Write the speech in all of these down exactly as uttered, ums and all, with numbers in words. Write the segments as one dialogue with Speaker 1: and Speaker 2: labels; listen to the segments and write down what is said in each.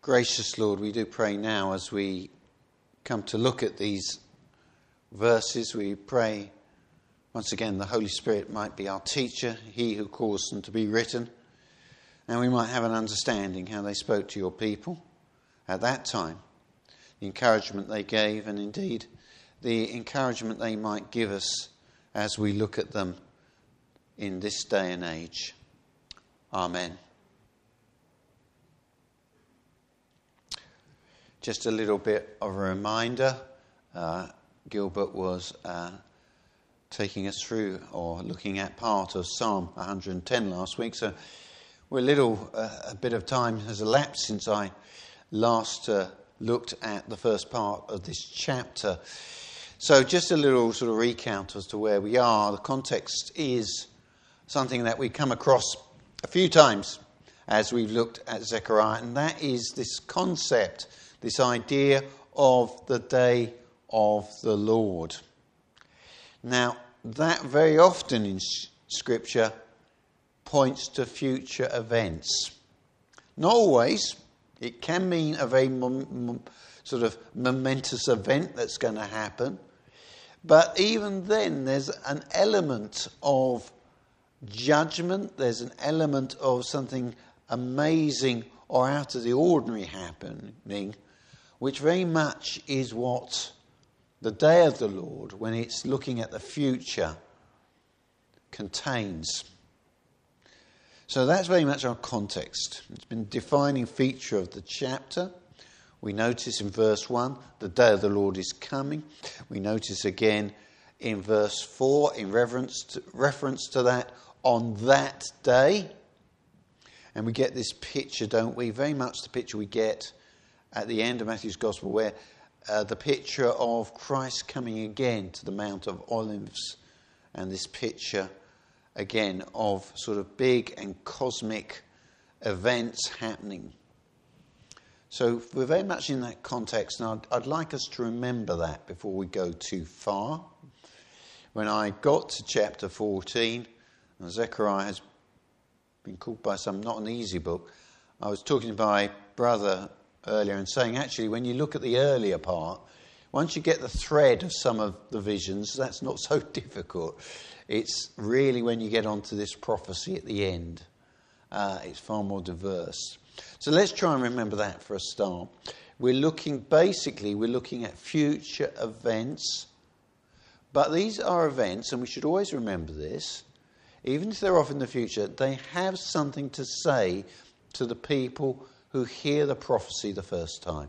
Speaker 1: Gracious Lord, we do pray now as we come to look at these verses, we pray once again the Holy Spirit might be our teacher, he who caused them to be written, and we might have an understanding how they spoke to your people at that time, the encouragement they gave, and indeed the encouragement they might give us as we look at them in this day and age. Amen. Just a little bit of a reminder. Uh, Gilbert was uh, taking us through or looking at part of Psalm one hundred ten last week. So we're a little, uh, a bit of time has elapsed since I last uh, looked at the first part of this chapter. So just a little sort of recount as to where we are. The context is something that we come across a few times as we've looked at Zechariah, and that is this concept, this idea of the day of the Lord. Now, that very often in Scripture points to future events. Not always. It can mean a very mom- sort of momentous event that's going to happen. But even then, there's an element of judgment. There's an element of something amazing or out of the ordinary happening, which very much is what the day of the Lord, when it's looking at the future, contains. So that's very much our context. It's been a defining feature of the chapter. We notice in verse one, the day of the Lord is coming. We notice again in verse four, in reference to, reference to that, on that day. And we get this picture, don't we? Very much the picture we get at the end of Matthew's Gospel, where uh, the picture of Christ coming again to the Mount of Olives, and this picture again of sort of big and cosmic events happening. So we're very much in that context, and I'd, I'd like us to remember that before we go too far. When I got to chapter fourteen, and Zechariah has been called by some not an easy book, I was talking to my brother earlier and saying, actually, when you look at the earlier part, once you get the thread of some of the visions, that's not so difficult. It's really when you get onto this prophecy at the end, uh, it's far more diverse. So let's try and remember that for a start. We're looking, basically, we're looking at future events, but these are events, and we should always remember this, even if they're off in the future, they have something to say to the people who hear the prophecy the first time.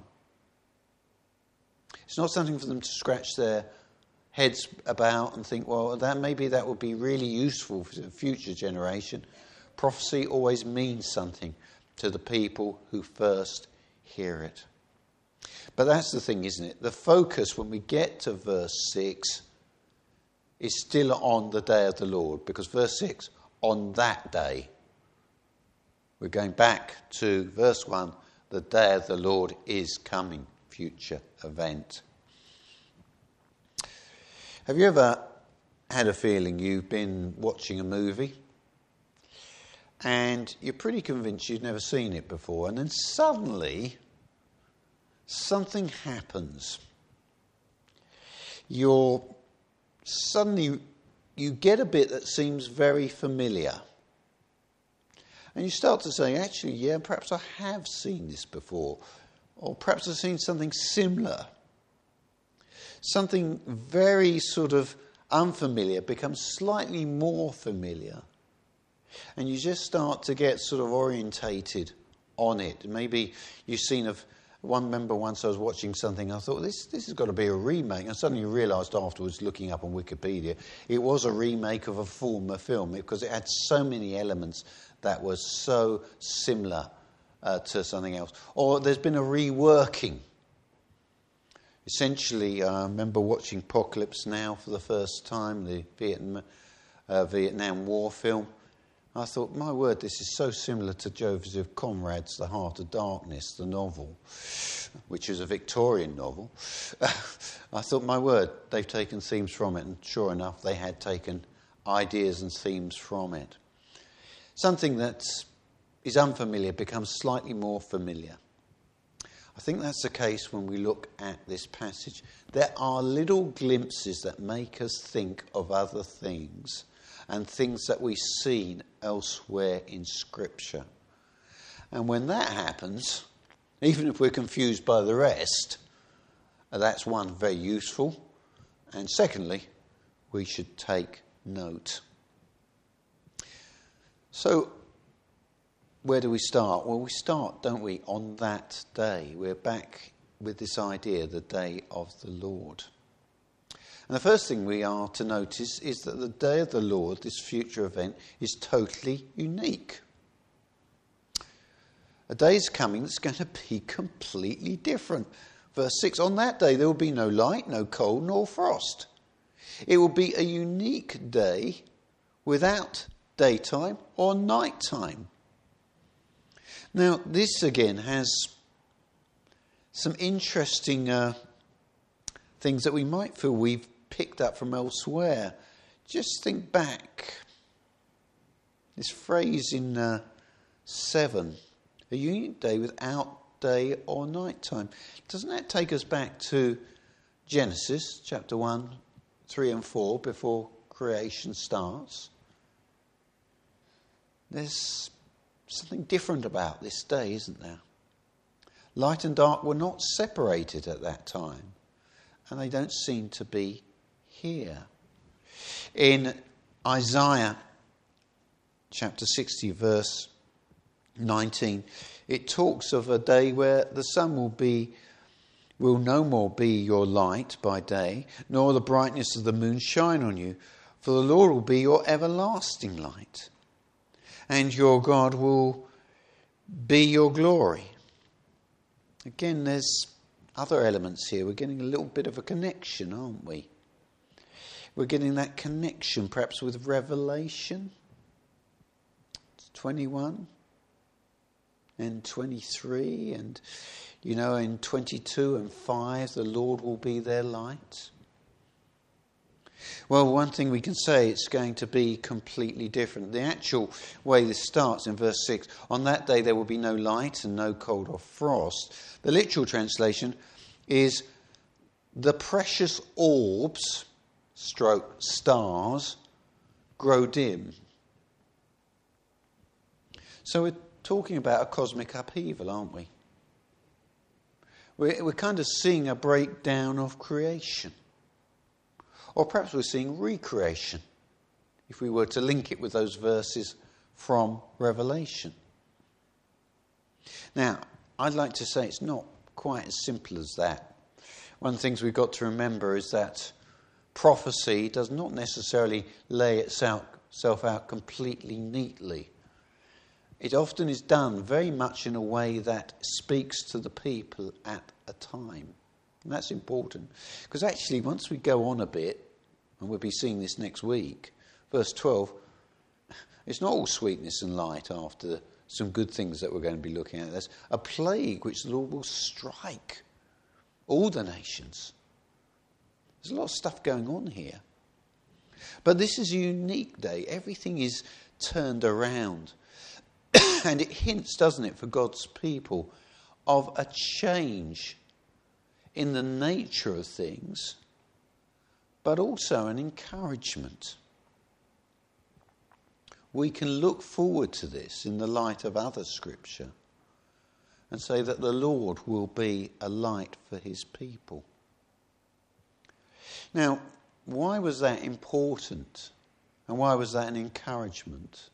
Speaker 1: It's not something for them to scratch their heads about and think, well, that maybe that would be really useful for the future generation. Prophecy always means something to the people who first hear it. But that's the thing, isn't it? The focus when we get to verse six is still on the day of the Lord, because verse six, on that day. We're going back to verse one, the day of the Lord is coming, future event. Have you ever had a feeling you've been watching a movie and you're pretty convinced you've never seen it before, and then suddenly something happens? You're suddenly you get a bit that seems very familiar. And you start to say, actually, yeah, perhaps I have seen this before. Or perhaps I've seen something similar. Something very sort of unfamiliar becomes slightly more familiar. And you just start to get sort of orientated on it. Maybe you've seen of one member once I was watching something, I thought, this this has got to be a remake. And suddenly you realised afterwards, looking up on Wikipedia, it was a remake of a former film because it had so many elements that was so similar uh, to something else. Or there's been a reworking. Essentially, I remember watching Apocalypse Now for the first time, the Vietnam, uh, Vietnam War film. I thought, my word, this is so similar to Joseph Conrad's The Heart of Darkness, the novel, which is a Victorian novel. I thought, my word, they've taken themes from it, and sure enough, they had taken ideas and themes from it. Something that is unfamiliar becomes slightly more familiar. I think that's the case when we look at this passage. There are little glimpses that make us think of other things and things that we've seen elsewhere in Scripture. And when that happens, even if we're confused by the rest, that's one, very useful. And secondly, we should take note. So, where do we start? Well, we start, don't we, on that day. We're back with this idea, the day of the Lord. And the first thing we are to notice is that the day of the Lord, this future event, is totally unique. A day is coming that's going to be completely different. Verse six, on that day there will be no light, no cold, nor frost. It will be a unique day without daytime or nighttime. Now, this again has some interesting uh, things that we might feel we've picked up from elsewhere. Just think back. This phrase in uh, seven, a unique day without day or nighttime. Doesn't that take us back to Genesis chapter one, three and four, before creation starts? There's something different about this day, isn't there? Light and dark were not separated at that time, and they don't seem to be here. In Isaiah chapter sixty, verse nineteen, it talks of a day where the sun will be will no more be your light by day, nor the brightness of the moon shine on you, for the Lord will be your everlasting light, and your God will be your glory. Again, there's other elements here. We're getting a little bit of a connection, aren't we? We're getting that connection perhaps with Revelation twenty-one and twenty-three, and you know, in twenty-two and five, the Lord will be their light. Well, one thing we can say, it's going to be completely different. The actual way this starts in verse six, on that day there will be no light and no cold or frost. The literal translation is the precious orbs, stroke stars, grow dim. So we're talking about a cosmic upheaval, aren't we? We're, we're kind of seeing a breakdown of creation. Or perhaps we're seeing recreation, if we were to link it with those verses from Revelation. Now, I'd like to say it's not quite as simple as that. One of the things we've got to remember is that prophecy does not necessarily lay itself out completely neatly. It often is done very much in a way that speaks to the people at a time. And that's important. Because actually, once we go on a bit, and we'll be seeing this next week, verse twelve, it's not all sweetness and light after some good things that we're going to be looking at. There's a plague which the Lord will strike all the nations. There's a lot of stuff going on here. But this is a unique day. Everything is turned around. And it hints, doesn't it, for God's people, of a change in the nature of things, but also an encouragement. We can look forward to this in the light of other scripture and say that the Lord will be a light for his people. Now, why was that important? And why was that an encouragement?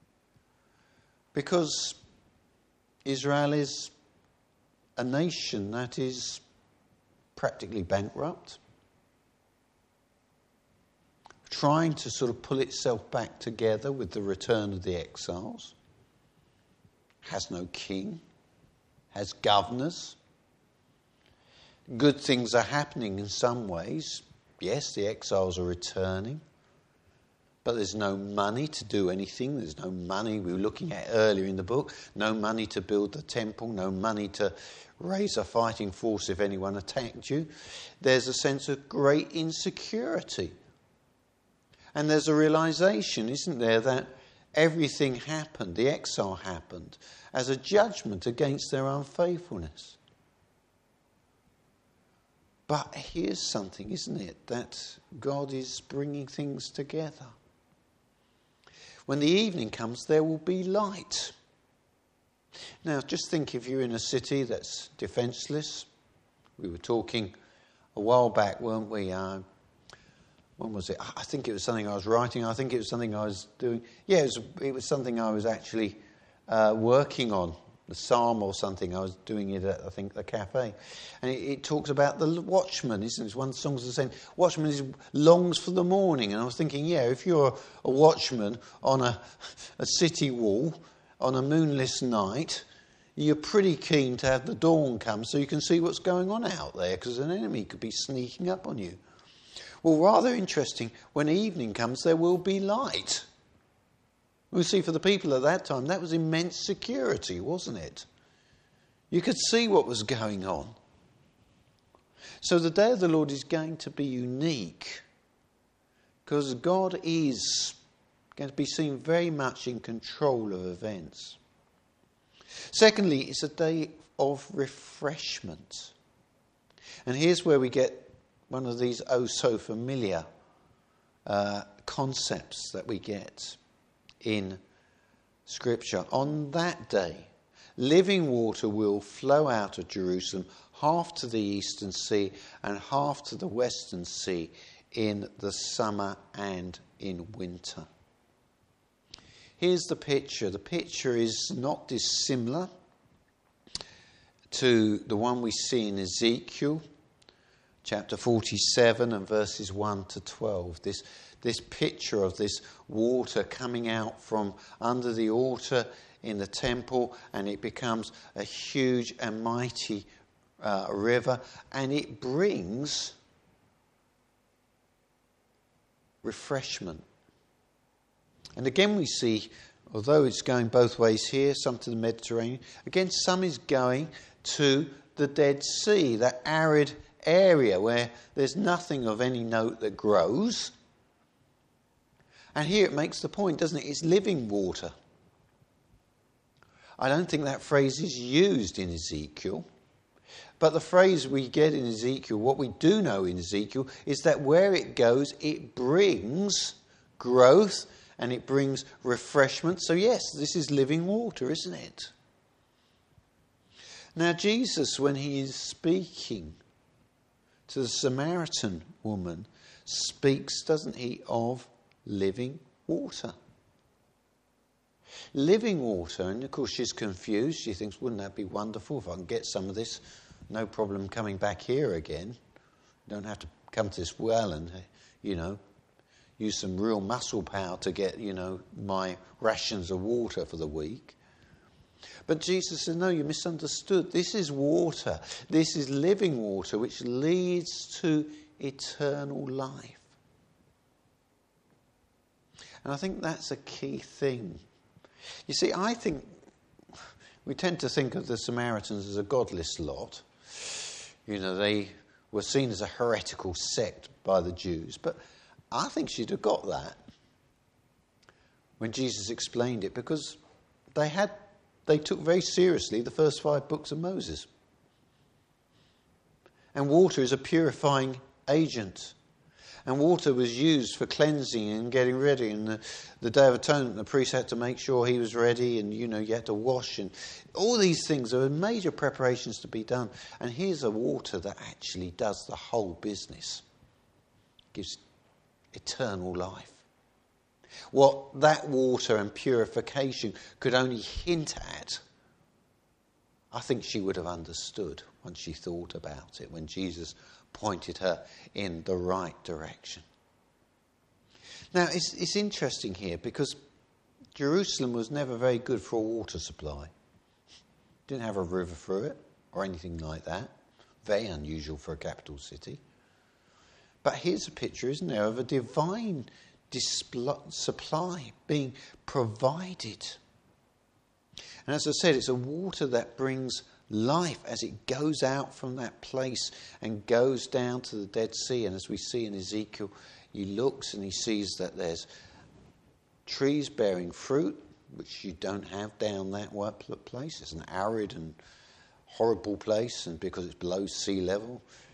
Speaker 1: Because Israel is a nation that is practically bankrupt, trying to sort of pull itself back together with the return of the exiles, has no king, has governors. Good things are happening in some ways. Yes, the exiles are returning, but there's no money to do anything. There's no money, we were looking at earlier in the book, no money to build the temple, no money to raise a fighting force if anyone attacked you. There's a sense of great insecurity. And there's a realization, isn't there, that everything happened, the exile happened, as a judgment against their unfaithfulness. But here's something, isn't it? That God is bringing things together. When the evening comes, there will be light. Now, just think if you're in a city that's defenceless. We were talking a while back, weren't we? Uh, when was it? I think it was something I was writing. I think it was something I was doing. Yeah, it was, it was something I was actually uh, working on. The psalm or something. I was doing it at, I think, the cafe. And it, it talks about the watchman, isn't it? One song's the same. Watchman is, longs for the morning. And I was thinking, yeah, if you're a watchman on a, a city wall on a moonless night, you're pretty keen to have the dawn come so you can see what's going on out there, because an enemy could be sneaking up on you. Well, rather interesting, when evening comes, there will be light. We see for the people at that time, that was immense security, wasn't it? You could see what was going on. So the day of the Lord is going to be unique, because God is going to be seen very much in control of events. Secondly, it's a day of refreshment. And here's where we get one of these oh so familiar uh, concepts that we get in Scripture. On that day, living water will flow out of Jerusalem, half to the eastern sea and half to the western sea in the summer and in winter. Here's the picture. The picture is not dissimilar to the one we see in Ezekiel chapter forty-seven and verses one to twelve. This This picture of this water coming out from under the altar in the temple, and it becomes a huge and mighty uh, river, and it brings refreshment. And again we see, although it's going both ways here, some to the Mediterranean, again some is going to the Dead Sea, that arid area where there's nothing of any note that grows. And here it makes the point, doesn't it? It's living water. I don't think that phrase is used in Ezekiel. But the phrase we get in Ezekiel, what we do know in Ezekiel, is that where it goes, it brings growth and it brings refreshment. So yes, this is living water, isn't it? Now Jesus, when he is speaking to the Samaritan woman, speaks, doesn't he, of living water. Living water, and of course she's confused. She thinks, wouldn't that be wonderful if I can get some of this? No problem coming back here again. Don't have to come to this well and, you know, use some real muscle power to get, you know, my rations of water for the week. But Jesus says, no, you misunderstood. This is water. This is living water which leads to eternal life. And I think that's a key thing. You see, I think we tend to think of the Samaritans as a godless lot. You know, they were seen as a heretical sect by the Jews. But I think she'd have got that when Jesus explained it, because they had, they took very seriously the first five books of Moses. And water is a purifying agent. And water was used for cleansing and getting ready. And the, the Day of Atonement, the priest had to make sure he was ready. And, you know, you had to wash. And all these things, there were major preparations to be done. And here's a water that actually does the whole business. Gives eternal life. What that water and purification could only hint at, I think she would have understood once she thought about it, when Jesus pointed her in the right direction. Now, it's, it's interesting here because Jerusalem was never very good for a water supply. Didn't have a river through it or anything like that. Very unusual for a capital city. But here's a picture, isn't there, of a divine displ- supply being provided. And as I said, it's a water that brings life as it goes out from that place and goes down to the Dead Sea. And as we see in Ezekiel, he looks and he sees that there's trees bearing fruit, which you don't have down that place. It's an arid and horrible place, and because it's below sea level,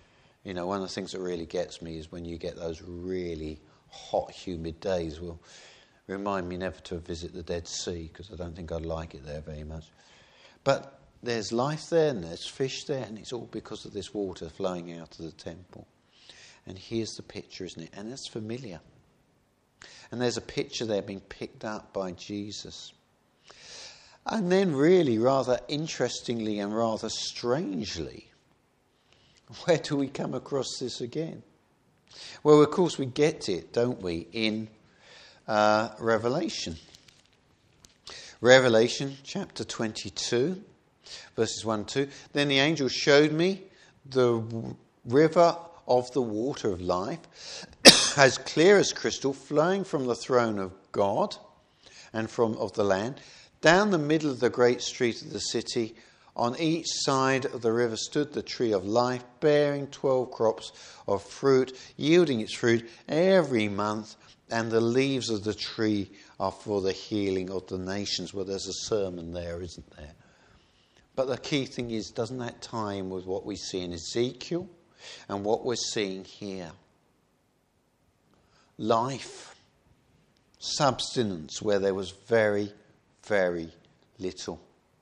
Speaker 1: You know, one of the things that really gets me is when you get those really hot, humid days. Well, remind me never to visit the Dead Sea, because I don't think I'd like it there very much. But there's life there and there's fish there, and it's all because of this water flowing out of the temple. And here's the picture, isn't it? And it's familiar. And there's a picture there being picked up by Jesus. And then really, rather interestingly and rather strangely, where do we come across this again? Well, of course, we get it, don't we, in uh, Revelation. Revelation chapter twenty-two, verses one and two. Then the angel showed me the river of the water of life, as clear as crystal, flowing from the throne of God and from of the Lamb, down the middle of the great street of the city. On each side of the river stood the tree of life, bearing twelve crops of fruit, yielding its fruit every month, and the leaves of the tree are for the healing of the nations. Well, there's a sermon there, isn't there? But the key thing is, doesn't that tie in with what we see in Ezekiel and what we're seeing here? Life, substance, where there was very, very little.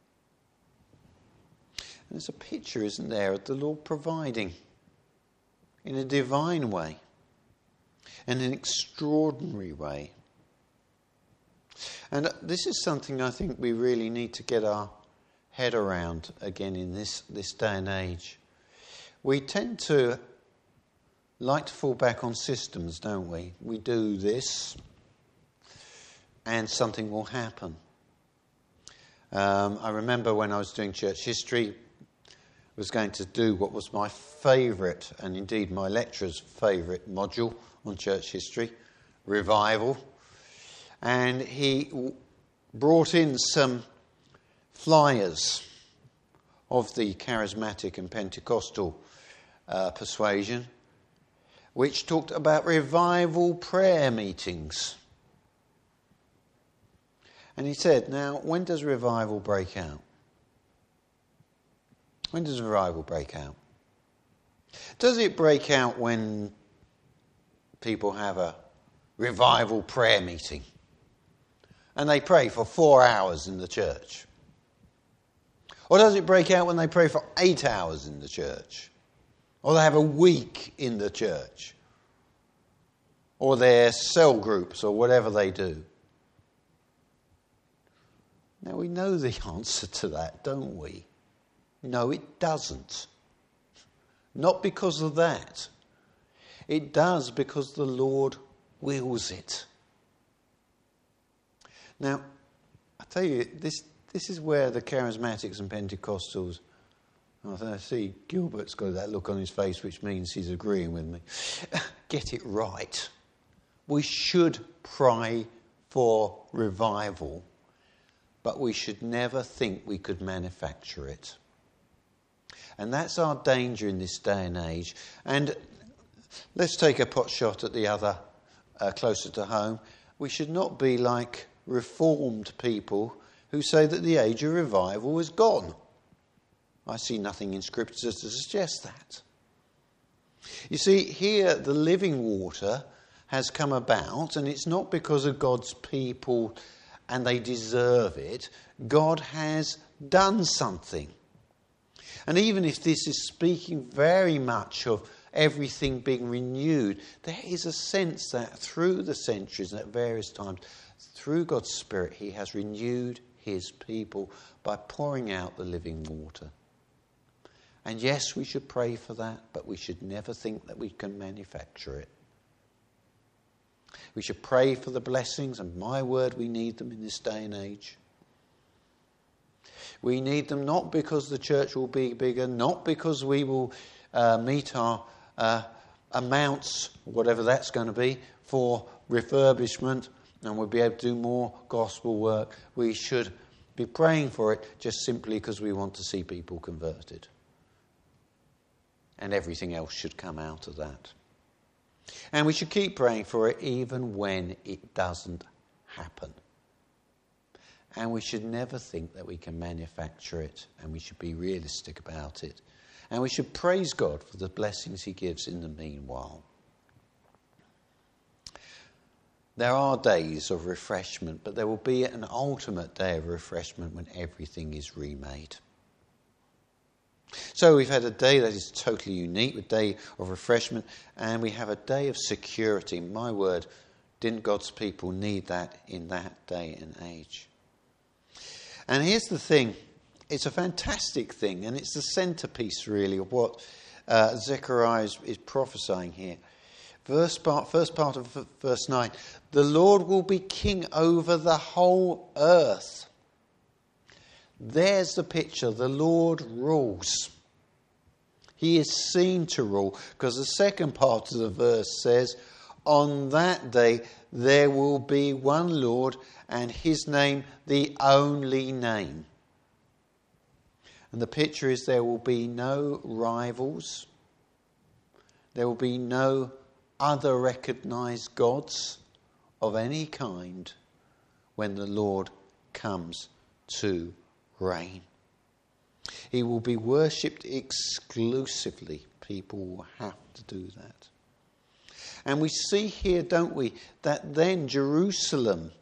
Speaker 1: There's a picture, isn't there, of the Lord providing in a divine way, in an extraordinary way. And this is something I think we really need to get our head around again in this, this day and age. We tend to like to fall back on systems, don't we? We do this and something will happen. Um, I remember when I was doing church history, was going to do what was my favourite, and indeed my lecturer's favourite module on church history, revival. And he w- brought in some flyers of the charismatic and Pentecostal uh, persuasion, which talked about revival prayer meetings. And he said, now, when does revival break out? When does revival break out? Does it break out when people have a revival prayer meeting and they pray for four hours in the church? Or does it break out when they pray for eight hours in the church? Or they have a week in the church? Or their cell groups or whatever they do? Now we know the answer to that, don't we? No, it doesn't. Not because of that. It does because the Lord wills it. Now, I tell you, this this is where the charismatics and Pentecostals, I see Gilbert's got that look on his face which means he's agreeing with me, get it right. We should pray for revival, but we should never think we could manufacture it. And that's our danger in this day and age. And let's take a pot shot at the other, uh, closer to home. We should not be like reformed people who say that the age of revival is gone. I see nothing in Scripture to suggest that. You see, here the living water has come about, and it's not because of God's people and they deserve it. God has done something. And even if this is speaking very much of everything being renewed, there is a sense that through the centuries and at various times, through God's Spirit, He has renewed His people by pouring out the living water. And yes, we should pray for that, but we should never think that we can manufacture it. We should pray for the blessings, and my word, we need them in this day and age. We need them not because the church will be bigger, not because we will uh, meet our uh, amounts, whatever that's going to be, for refurbishment, and we'll be able to do more gospel work. We should be praying for it just simply because we want to see people converted. And everything else should come out of that. And we should keep praying for it even when it doesn't happen. And we should never think that we can manufacture it, and we should be realistic about it. And we should praise God for the blessings he gives in the meanwhile. There are days of refreshment, but there will be an ultimate day of refreshment when everything is remade. So we've had a day that is totally unique, a day of refreshment, and we have a day of security. My word, didn't God's people need that in that day and age? And here's the thing, it's a fantastic thing, and it's the centerpiece really of what uh, Zechariah is, is prophesying here. Verse part, first part of verse nine, the Lord will be king over the whole earth. There's the picture. The Lord rules. He is seen to rule. Because the second part of the verse says, on that day there will be one Lord and his name the only name. And the picture is there will be no rivals. There will be no other recognised gods of any kind when the Lord comes to reign. He will be worshipped exclusively. People will have to do that. And we see here, don't we, that then Jerusalem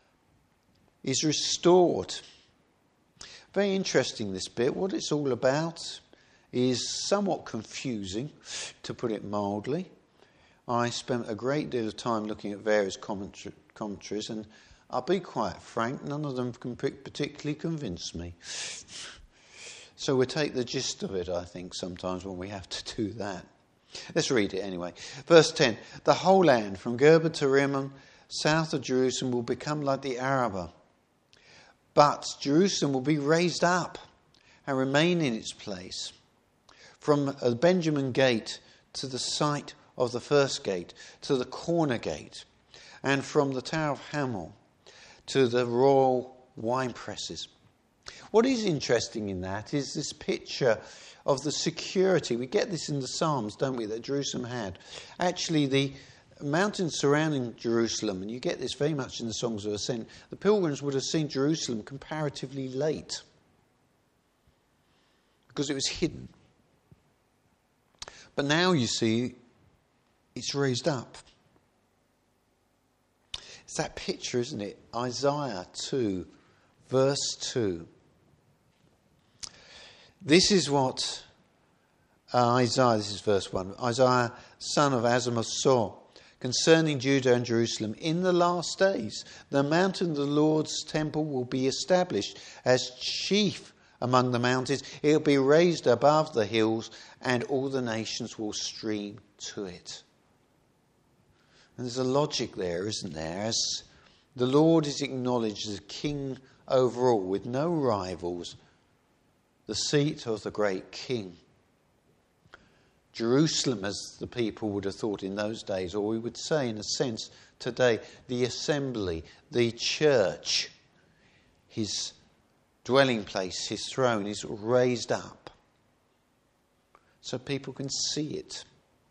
Speaker 1: is restored. Very interesting, this bit. What it's all about is somewhat confusing, to put it mildly. I spent a great deal of time looking at various commentaries, and I'll be quite frank, none of them can particularly convince me. So we'll take the gist of it, I think, sometimes when we have to do that. Let's read it anyway. Verse ten, the whole land, from Gerba to Rimmon, south of Jerusalem, will become like the Arabah. But Jerusalem will be raised up and remain in its place. From a Benjamin gate to the site of the first gate, to the corner gate, and from the Tower of Hamel to the royal wine presses. What is interesting in that is this picture of the security. We get this in the Psalms, don't we, that Jerusalem had. Actually, the mountains surrounding Jerusalem, and you get this very much in the Songs of Ascent, the pilgrims would have seen Jerusalem comparatively late because it was hidden. But now you see it's raised up. It's that picture, isn't it? Isaiah two, verse two. This is what uh, Isaiah, this is verse one, Isaiah, son of Amoz, saw concerning Judah and Jerusalem. In the last days, the mountain of the Lord's temple will be established as chief among the mountains. It will be raised above the hills, and all the nations will stream to it. And there's a logic there, isn't there? As the Lord is acknowledged as king over all, with no rivals, the seat of the great king. Jerusalem, as the people would have thought in those days, or we would say in a sense today, the assembly, the church, his dwelling place, his throne is raised up so people can see it.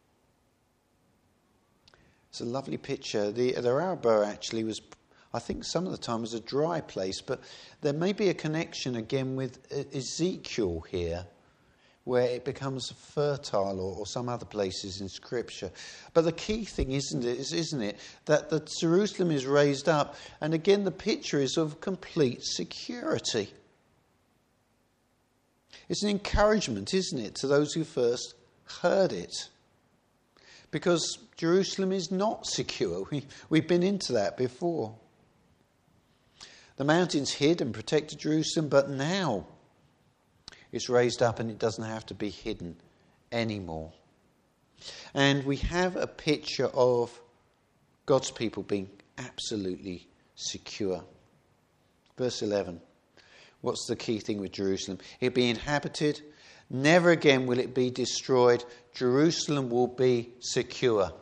Speaker 1: It's a lovely picture. The, the Arabah actually was, I think some of the time, was a dry place, but there may be a connection again with Ezekiel here, where it becomes fertile, or, or some other places in Scripture. But the key thing, isn't it, is, isn't it, that the Jerusalem is raised up, and again the picture is of complete security. It's an encouragement, isn't it, to those who first heard it. Because Jerusalem is not secure. We, we've been into that before. The mountains hid and protected Jerusalem, but now it's raised up and it doesn't have to be hidden anymore. And we have a picture of God's people being absolutely secure. Verse eleven. What's the key thing with Jerusalem? It'll be inhabited. Never again will it be destroyed. Jerusalem will be secure.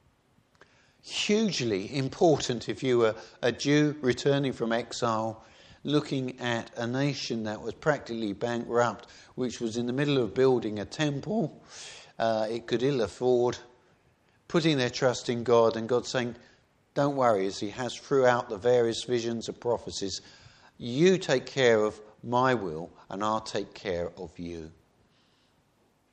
Speaker 1: Hugely important if you were a Jew returning from exile, looking at a nation that was practically bankrupt, which was in the middle of building a temple. Uh, it could ill afford, putting their trust in God, and God saying, don't worry, as he has throughout the various visions and prophecies, you take care of my will and I'll take care of you.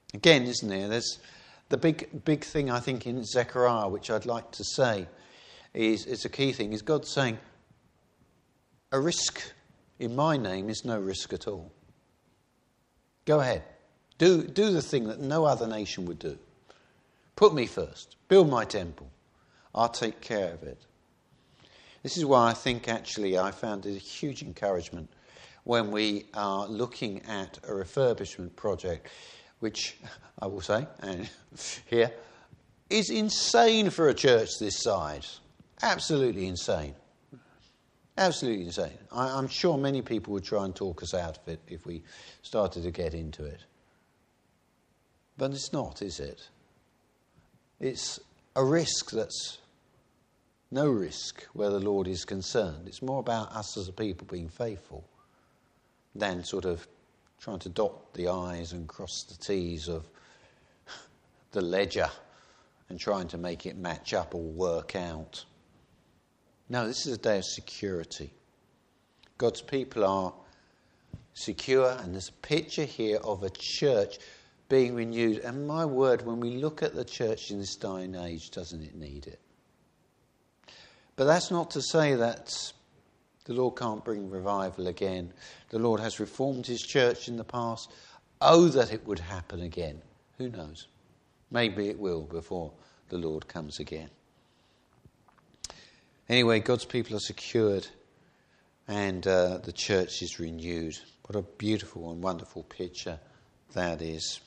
Speaker 1: Again, isn't there? There's the big, big thing I think in Zechariah, which I'd like to say, is it's a key thing. Is God saying, a risk in my name is no risk at all. Go ahead, do do the thing that no other nation would do. Put me first. Build my temple. I'll take care of it. This is why I think actually I found it a huge encouragement when we are looking at a refurbishment project, which I will say, and here, is insane for a church this size. Absolutely insane. Absolutely insane. I, I'm sure many people would try and talk us out of it if we started to get into it. But it's not, is it? It's a risk that's no risk where the Lord is concerned. It's more about us as a people being faithful than sort of trying to dot the I's and cross the T's of the ledger and trying to make it match up or work out. No, this is a day of security. God's people are secure, and there's a picture here of a church being renewed. And my word, when we look at the church in this day and age, doesn't it need it? But that's not to say that the Lord can't bring revival again. The Lord has reformed his church in the past. Oh, that it would happen again. Who knows? Maybe it will before the Lord comes again. Anyway, God's people are secured and uh, the church is renewed. What a beautiful and wonderful picture that is.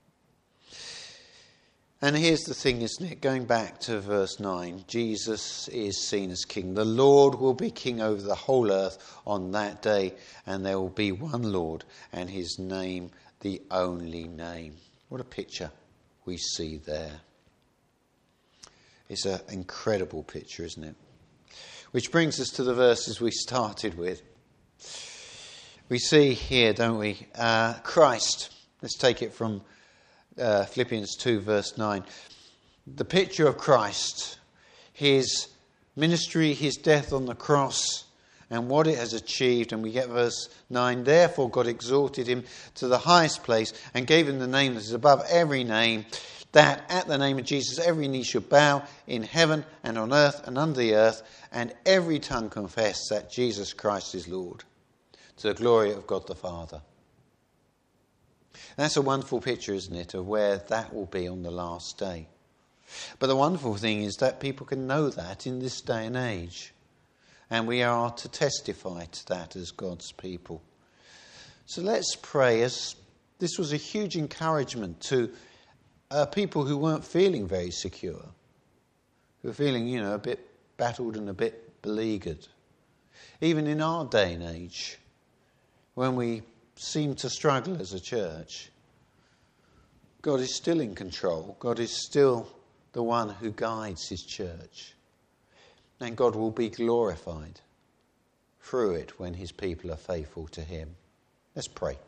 Speaker 1: And here's the thing, isn't it? Going back to verse nine, Jesus is seen as king. The Lord will be king over the whole earth on that day, and there will be one Lord, and his name the only name. What a picture we see there. It's an incredible picture, isn't it? Which brings us to the verses we started with. We see here, don't we, uh, Christ. Let's take it from uh, Philippians two, verse nine. The picture of Christ, his ministry, his death on the cross, and what it has achieved. And we get verse nine. Therefore God exalted him to the highest place and gave him the name that is above every name, that at the name of Jesus every knee should bow in heaven and on earth and under the earth, and every tongue confess that Jesus Christ is Lord, to the glory of God the Father. That's a wonderful picture, isn't it, of where that will be on the last day. But the wonderful thing is that people can know that in this day and age. And we are to testify to that as God's people. So let's pray, as this was a huge encouragement to uh, people who weren't feeling very secure, who were feeling, you know, a bit battled and a bit beleaguered. Even in our day and age, when we seem to struggle as a church, God is still in control. God is still the one who guides his church. And God will be glorified through it when his people are faithful to him. Let's pray.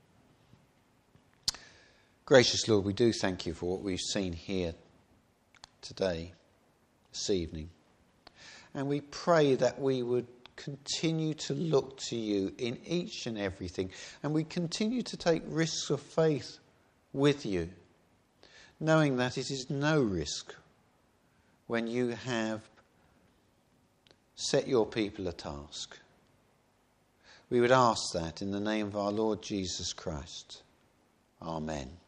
Speaker 1: Gracious Lord, we do thank you for what we've seen here today, this evening. And we pray that we would continue to look to you in each and everything. And we continue to take risks of faith with you, knowing that it is no risk when you have set your people a task. We would ask that in the name of our Lord Jesus Christ. Amen.